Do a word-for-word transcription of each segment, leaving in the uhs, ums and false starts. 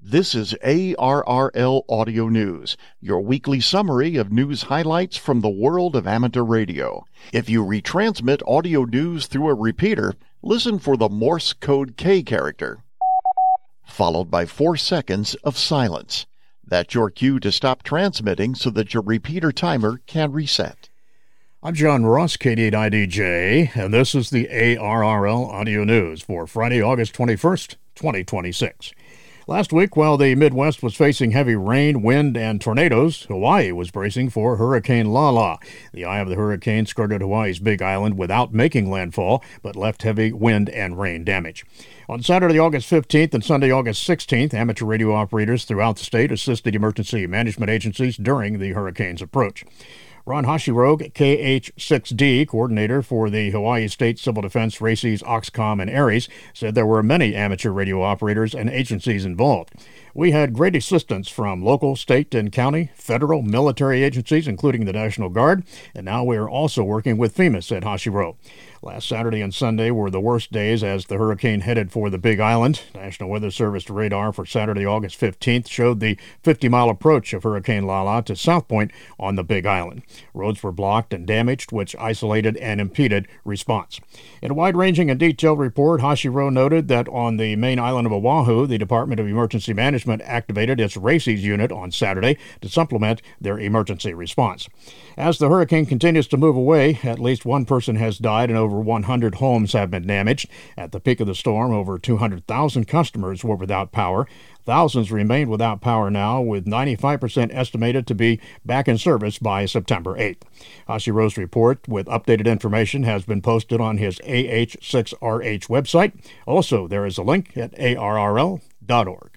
This is A R R L Audio News, your weekly summary of news highlights from the world of amateur radio. If you retransmit audio news through a repeater, listen for the Morse code K character, followed by four seconds of silence. That's your cue to stop transmitting so that your repeater timer can reset. I'm John Ross, K D eight I D J, and this is the A R R L Audio News for Friday, August twenty-first, twenty twenty-six. Last week, while the Midwest was facing heavy rain, wind, and tornadoes, Hawaii was bracing for Hurricane Lala. The eye of the hurricane skirted Hawaii's Big Island without making landfall, but left heavy wind and rain damage. On Saturday, August fifteenth and Sunday, August sixteenth, amateur radio operators throughout the state assisted emergency management agencies during the hurricane's approach. Ron Hashiro, K H six D, coordinator for the Hawaii State Civil Defense, RACES, Oxcom, and ARES, said there were many amateur radio operators and agencies involved. We had great assistance from local, state, and county, federal, military agencies, including the National Guard, and now we are also working with FEMA, said Hashiro. Last Saturday and Sunday were the worst days as the hurricane headed for the Big Island. National Weather Service radar for Saturday, August fifteenth showed the fifty-mile approach of Hurricane Lala to South Point on the Big Island. Roads were blocked and damaged, which isolated and impeded response. In a wide-ranging and detailed report, Hashiro noted that on the main island of Oahu, the Department of Emergency Management activated its RACES unit on Saturday to supplement their emergency response. As the hurricane continues to move away, at least one person has died and over one hundred homes have been damaged. At the peak of the storm, over two hundred thousand customers were without power. Thousands remain without power now, with ninety-five percent estimated to be back in service by September eighth. Hashiro's report with updated information has been posted on his A H six R H website. Also, there is a link at A R R L dot org.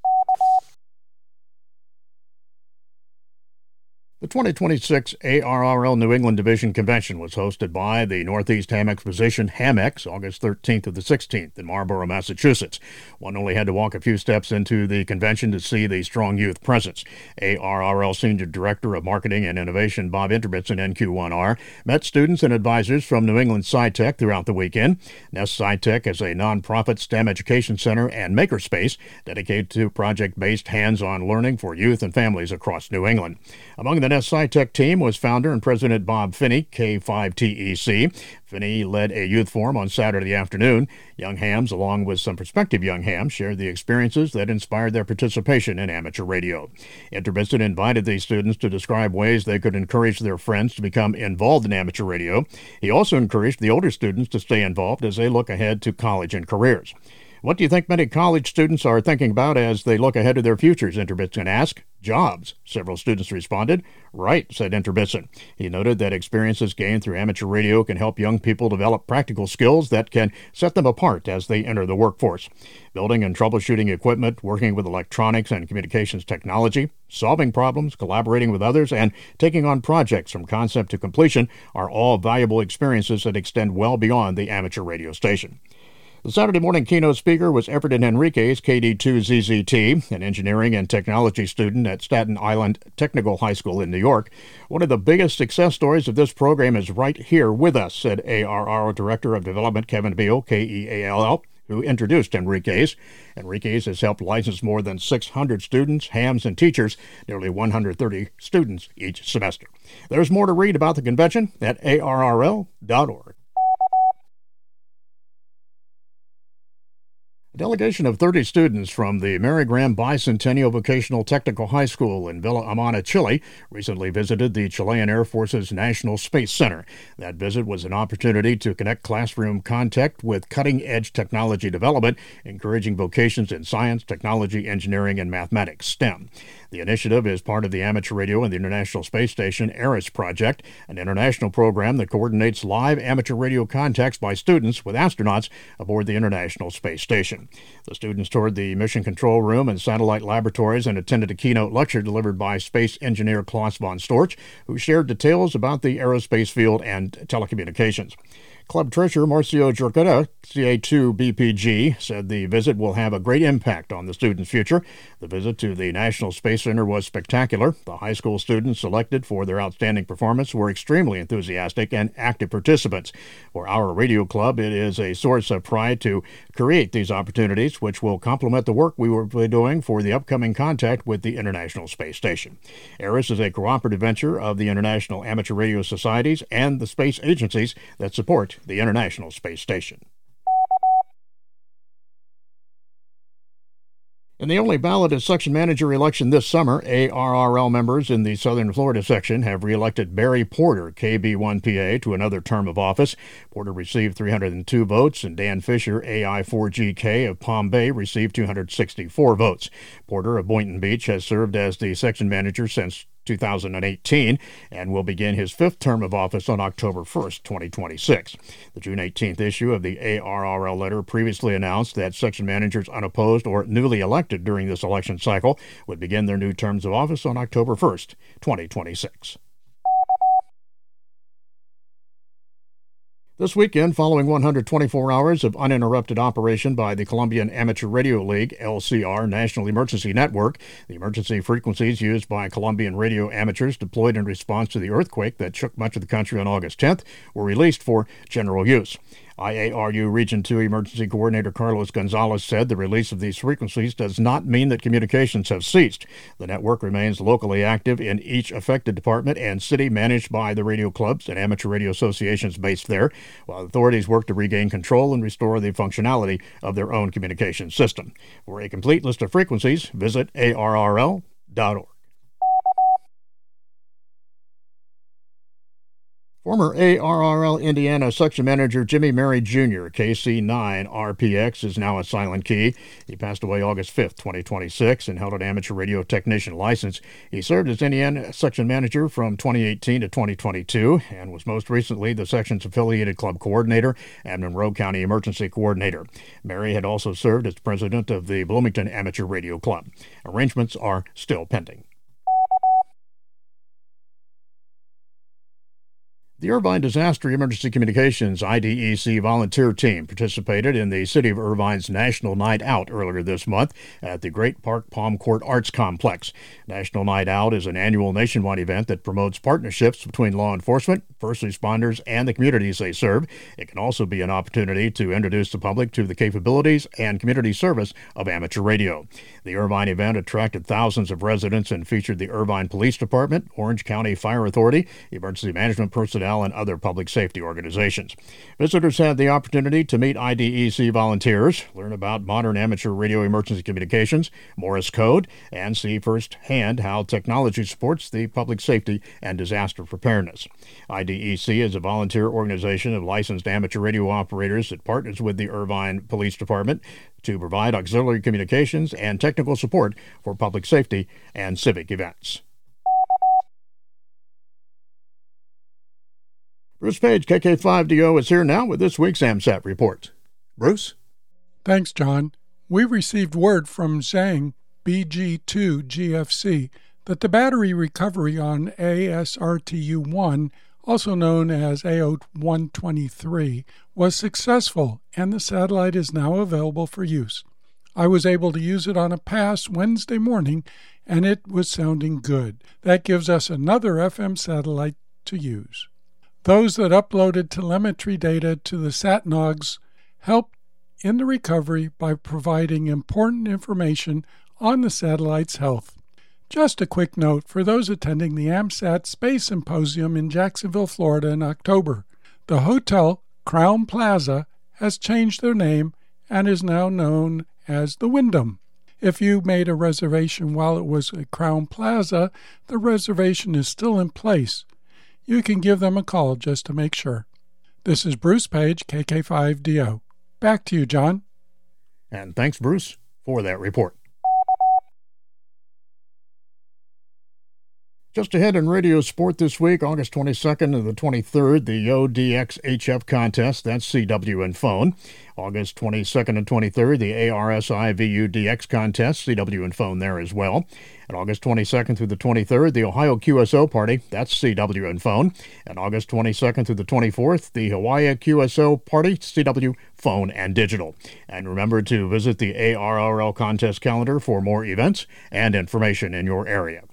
The twenty twenty-six A R R L New England Division Convention was hosted by the Northeast Ham Exposition, HAMEX, August thirteenth to the sixteenth in Marlborough, Massachusetts. One only had to walk a few steps into the convention to see the strong youth presence. A R R L Senior Director of Marketing and Innovation Bob Interbitson, N Q one R, met students and advisors from New England SciTech throughout the weekend. Nest SciTech is a nonprofit STEM education center and makerspace dedicated to project-based hands-on learning for youth and families across New England. Among the Nest SciTech team was founder and President Bob Finney, K five T E C. Finney led a youth forum on Saturday afternoon. Young hams, along with some prospective young hams, shared the experiences that inspired their participation in amateur radio. Interbitson invited these students to describe ways they could encourage their friends to become involved in amateur radio. He also encouraged the older students to stay involved as they look ahead to college and careers. What do you think many college students are thinking about as they look ahead to their futures? Interbitson asked. Jobs, several students responded. Right, said Interbitson. He noted that experiences gained through amateur radio can help young people develop practical skills that can set them apart as they enter the workforce. Building and troubleshooting equipment, working with electronics and communications technology, solving problems, collaborating with others, and taking on projects from concept to completion are all valuable experiences that extend well beyond the amateur radio station. The Saturday morning keynote speaker was Everton Henriquez, K D two Z Z T, an engineering and technology student at Staten Island Technical High School in New York. One of the biggest success stories of this program is right here with us, said A R R O Director of Development Kevin Beal, K E A L L, who introduced Henriquez. Henriquez has helped license more than six hundred students, hams, and teachers, nearly one hundred thirty students each semester. There's more to read about the convention at A R R L dot org. A delegation of thirty students from the Mary Graham Bicentennial Vocational Technical High School in Villa Amana, Chile, recently visited the Chilean Air Force's National Space Center. That visit was an opportunity to connect classroom contact with cutting-edge technology development, encouraging vocations in science, technology, engineering, and mathematics, STEM. The initiative is part of the Amateur Radio and the International Space Station ARES project, an international program that coordinates live amateur radio contacts by students with astronauts aboard the International Space Station. The students toured the Mission Control Room and satellite laboratories and attended a keynote lecture delivered by space engineer Klaus von Storch, who shared details about the aerospace field and telecommunications. Club treasurer Marcio Jorqueta, C A two B P G, said the visit will have a great impact on the students' future. The visit to the National Space Center was spectacular. The high school students selected for their outstanding performance were extremely enthusiastic and active participants. For our radio club, it is a source of pride to create these opportunities, which will complement the work we will be doing for the upcoming contact with the International Space Station. ARISS is a cooperative venture of the International Amateur Radio Societies and the space agencies that support the International Space Station. In the only balloted section manager election this summer, A R R L members in the Southern Florida section have reelected Barry Porter, K B one P A, to another term of office. Porter received three hundred two votes, and Dan Fisher, A I four G K of Palm Bay, received two hundred sixty-four votes. Porter of Boynton Beach has served as the section manager since two thousand eighteen and will begin his fifth term of office on October first, twenty twenty-six. The June eighteenth issue of the A R R L letter previously announced that section managers unopposed or newly elected during this election cycle would begin their new terms of office on October first, twenty twenty-six. This weekend, following one hundred twenty-four hours of uninterrupted operation by the Colombian Amateur Radio League, L C R, National Emergency Network, the emergency frequencies used by Colombian radio amateurs deployed in response to the earthquake that shook much of the country on August tenth were released for general use. I A R U Region two Emergency Coordinator Carlos Gonzalez said the release of these frequencies does not mean that communications have ceased. The network remains locally active in each affected department and city managed by the radio clubs and amateur radio associations based there, while authorities work to regain control and restore the functionality of their own communication system. For a complete list of frequencies, visit A R R L dot org. Former A R R L Indiana section manager Jimmy Mary Junior, K C nine R P X, is now a silent key. He passed away August fifth, twenty twenty-six, and held an amateur radio technician license. He served as Indiana section manager from twenty eighteen to twenty twenty-two and was most recently the section's affiliated club coordinator and Monroe County emergency coordinator. Mary had also served as president of the Bloomington Amateur Radio Club. Arrangements are still pending. The Irvine Disaster Emergency Communications I D E C volunteer team participated in the City of Irvine's National Night Out earlier this month at the Great Park Palm Court Arts Complex. National Night Out is an annual nationwide event that promotes partnerships between law enforcement, first responders, and the communities they serve. It can also be an opportunity to introduce the public to the capabilities and community service of amateur radio. The Irvine event attracted thousands of residents and featured the Irvine Police Department, Orange County Fire Authority, emergency management personnel, and other public safety organizations. Visitors had the opportunity to meet I D E C volunteers, learn about modern amateur radio emergency communications, Morse code, and see firsthand how technology supports the public safety and disaster preparedness. I D E C is a volunteer organization of licensed amateur radio operators that partners with the Irvine Police Department to provide auxiliary communications and technical support for public safety and civic events. Bruce Page, K K five D O, is here now with this week's AMSAT report. Bruce? Thanks, John. We received word from Zhang B G two G F C that the battery recovery on A S R T U one, also known as A O one twenty-three, was successful, and the satellite is now available for use. I was able to use it on a pass Wednesday morning, and it was sounding good. That gives us another F M satellite to use. Those that uploaded telemetry data to the SatNogs helped in the recovery by providing important information on the satellite's health. Just a quick note for those attending the AMSAT Space Symposium in Jacksonville, Florida in October. The hotel, Crown Plaza, has changed their name and is now known as the Wyndham. If you made a reservation while it was at Crown Plaza, the reservation is still in place. You can give them a call just to make sure. This is Bruce Page, K K five D O. Back to you, John. And thanks, Bruce, for that report. Just ahead in radio sport this week, August twenty-second to the twenty-third, the O D X H F contest, that's C W and phone. August twenty-second and twenty-third, the A R S I V U D X contest, C W and phone there as well. And August twenty-second through the twenty-third, the Ohio Q S O party, that's C W and phone. And August twenty-second through the twenty-fourth, the Hawaii Q S O party, C W, phone, and digital. And remember to visit the A R R L contest calendar for more events and information in your area.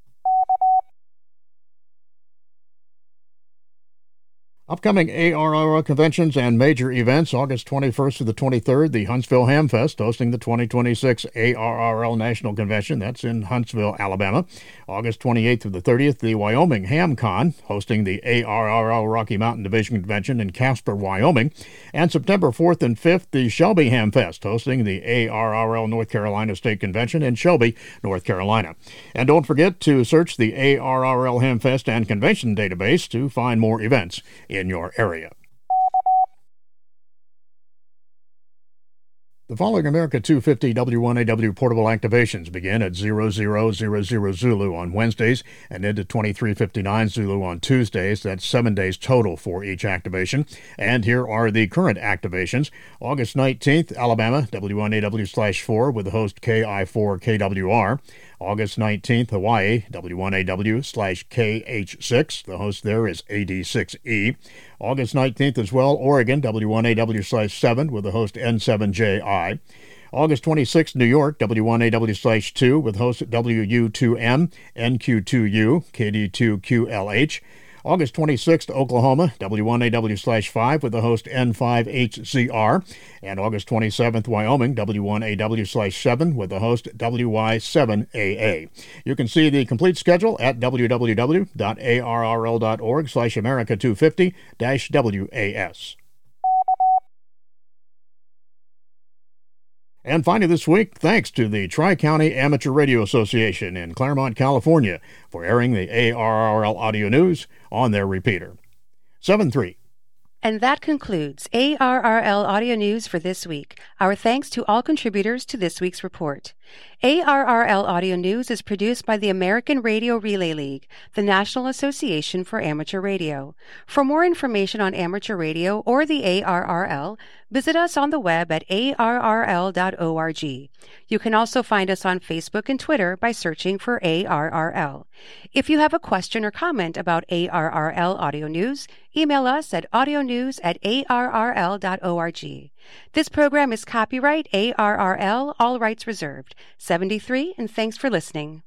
Upcoming A R R L conventions and major events, August twenty-first to the twenty-third, the Huntsville Hamfest hosting the twenty twenty-six A R R L National Convention. That's in Huntsville, Alabama. August twenty-eighth to the thirtieth, the Wyoming HamCon hosting the A R R L Rocky Mountain Division Convention in Casper, Wyoming. And September fourth and fifth, the Shelby Hamfest hosting the A R R L North Carolina State Convention in Shelby, North Carolina. And don't forget to search the A R R L Hamfest and Convention database to find more events in your area. The following America two fifty W one A W portable activations begin at zero zero zero zero Zulu on Wednesdays and end at twenty-three fifty-nine Zulu on Tuesdays. That's seven days total for each activation. And here are the current activations. August nineteenth, Alabama, W one A W slash four with the host K I four K W R. August nineteenth, Hawaii, W one A W slash K H six. The host there is A D six E. August nineteenth as well, Oregon, W one A W slash seven with the host N seven J I. August twenty-sixth, New York, W one A W slash two with host W U two M, N Q two U, K D two Q L H. August twenty-sixth, Oklahoma, W one A W slash five with the host N five H Z R. And August twenty-seventh, Wyoming, W one A W slash seven with the host W Y seven A A. You can see the complete schedule at w w w dot a r r l dot org slash America two fifty dash W A S. And finally this week, thanks to the Tri-County Amateur Radio Association in Claremont, California, for airing the A R R L audio news on their repeater. seven three. And that concludes A R R L Audio News for this week. Our thanks to all contributors to this week's report. A R R L Audio News is produced by the American Radio Relay League, the National Association for Amateur Radio. For more information on amateur radio or the A R R L, visit us on the web at a r r l dot org. You can also find us on Facebook and Twitter by searching for A R R L. If you have a question or comment about A R R L Audio News, email us at audionews at a r r l dot org. This program is copyright A R R L, all rights reserved. seventy-three, and thanks for listening.